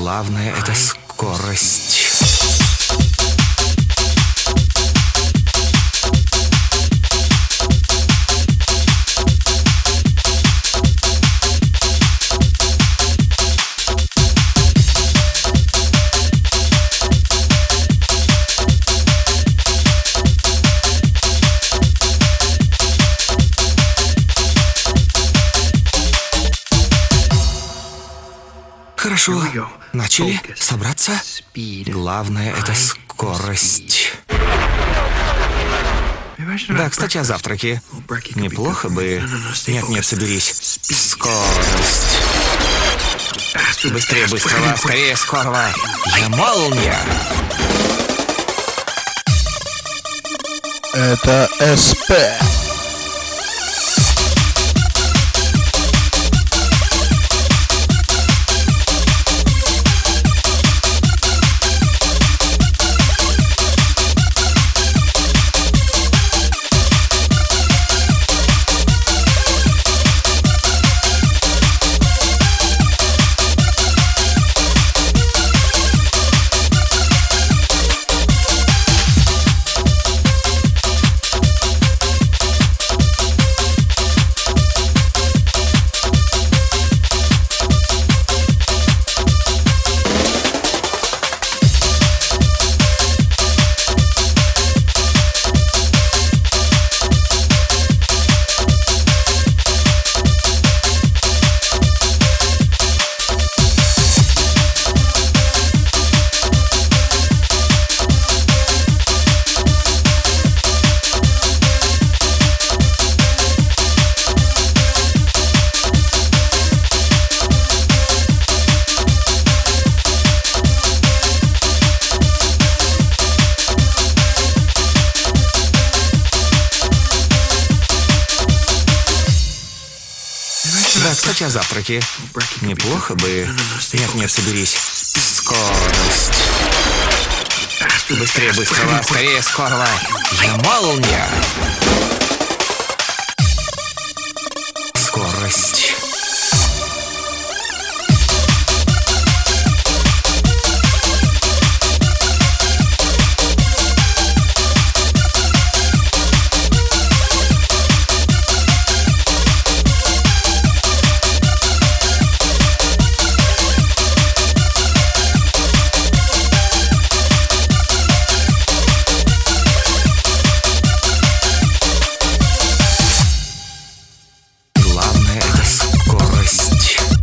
Главное — это скорость. Хорошо. Начали? Собраться? Главное — это скорость. Да, кстати, о завтраке. Неплохо бы... Нет, соберись. Скорость. Быстрее быстрого, скорее скорого. Я молния. Это СП. Да, кстати, о завтраке. Неплохо бы... Нет, соберись. Скорость. Быстрее быстрого, скорее скорого. Я молния. Скорость.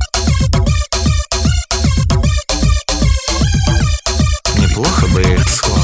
Неплохо бы скорость.